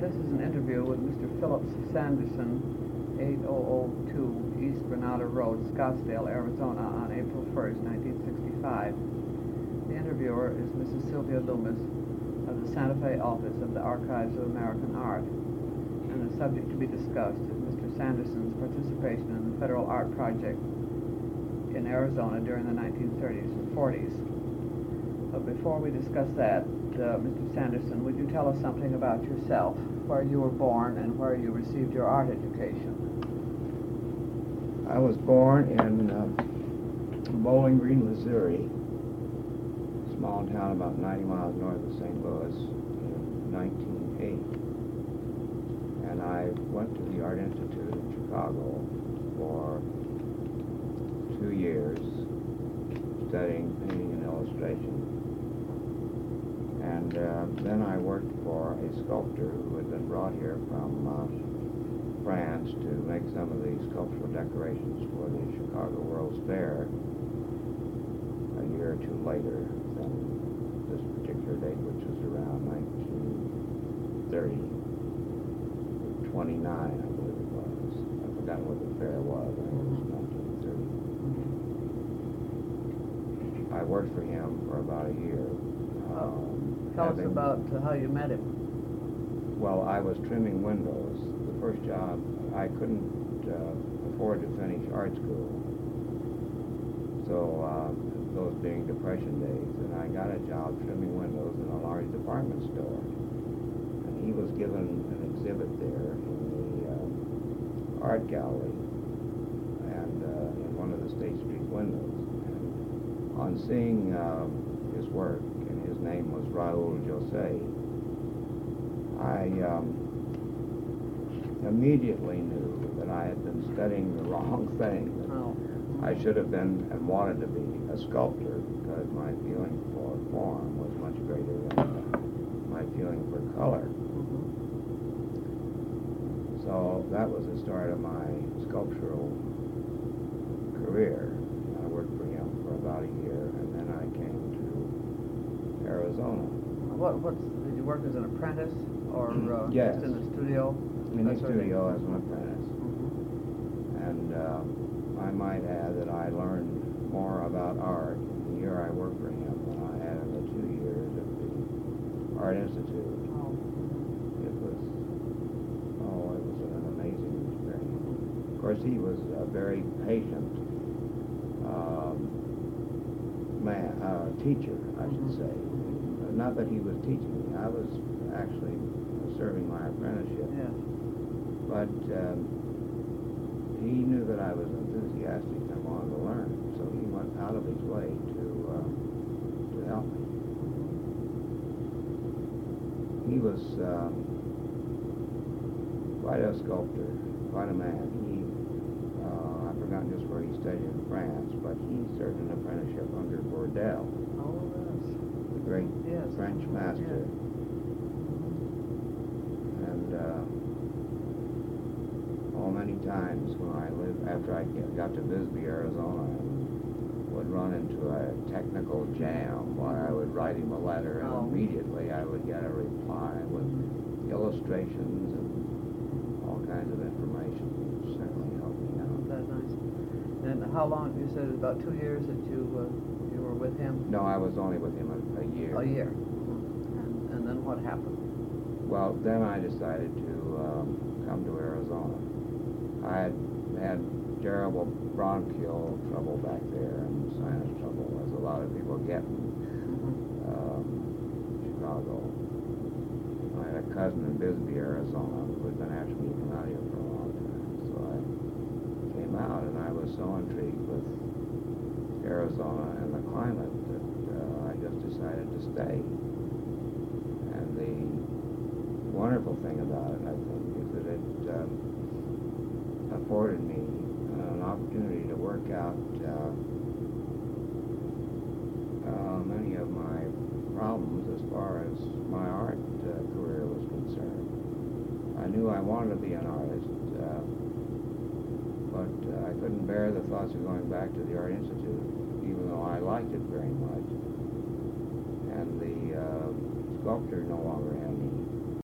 This is an interview with Mr. Philip Sanderson, 8002 East Granada Road, Scottsdale, Arizona, on April 1st, 1965. The interviewer is Mrs. Sylvia Loomis of the Santa Fe office of the Archives of American Art, and the subject to be discussed is Mr. Sanderson's participation in the Federal Art Project in Arizona during the 1930s and 40s. But before we discuss that, Mr. Sanderson, would you tell us something about yourself, where you were born and where you received your art education? I was born in Bowling Green, Missouri, a small town about 90 miles north of St. Louis, in 1908. And I went to the Art Institute in Chicago for 2 years, studying painting and illustration. And then I worked for a sculptor who had been brought here from France to make some of the sculptural decorations for the Chicago World's Fair a year or two later than this particular date, which was around 1930, 29, I believe it was. I've forgotten what the fair was. I think it was 1930. I worked for him for about a year. Tell us about how you met him. Well, I was trimming windows. The first job, I couldn't afford to finish art school. So, those being Depression days, and I got a job trimming windows in a large department store. And he was given an exhibit there in the art gallery and in one of the State Street windows. And on seeing his work, his name was Raul José, I immediately knew that I had been studying the wrong thing. I should have been and wanted to be a sculptor because my feeling for form was much greater than my feeling for color. So that was the start of my sculptural career. I worked for him for about a year, and then I came to Arizona. Did you work as an apprentice or yes. just in the studio? In the studio as an apprentice. And I might add that I learned more about art in the year I worked for him than I had in the 2 years at the Art Institute. It was an amazing experience. Of course, he was a very patient teacher, I should say. Not that he was teaching me. I was actually serving my apprenticeship. Yes. But he knew that I was enthusiastic and wanted to learn, so he went out of his way to help me. He was quite a sculptor, quite a man. I've forgotten just where he studied in France, but he served an apprenticeship under Bourdelle, the great French master. And many times when I lived, after I got to Bisbee, Arizona, I would run into a technical jam where I would write him a letter, and immediately I would get a reply with illustrations and all kinds of information, which certainly helped me out. That's nice. And how long? You said it was about 2 years that you were with him? No, I was only with him a year. A year. And then what happened? Well, then I decided to come to Arizona. I had had terrible bronchial trouble back there and sinus trouble, as a lot of people get in Chicago. I had a cousin in Bisbee, Arizona, who had been asking me to come out here for a long time. So I came out, and I was so intrigued with Arizona and the climate that I just decided to stay. And the wonderful thing about it, I think, is that it afforded me an opportunity to work out many of my problems as far as my art career was concerned. I knew I wanted to be an artist, but I couldn't bear the thoughts of going back to the Art Institute, even though I liked it very much. And the sculptor no longer had any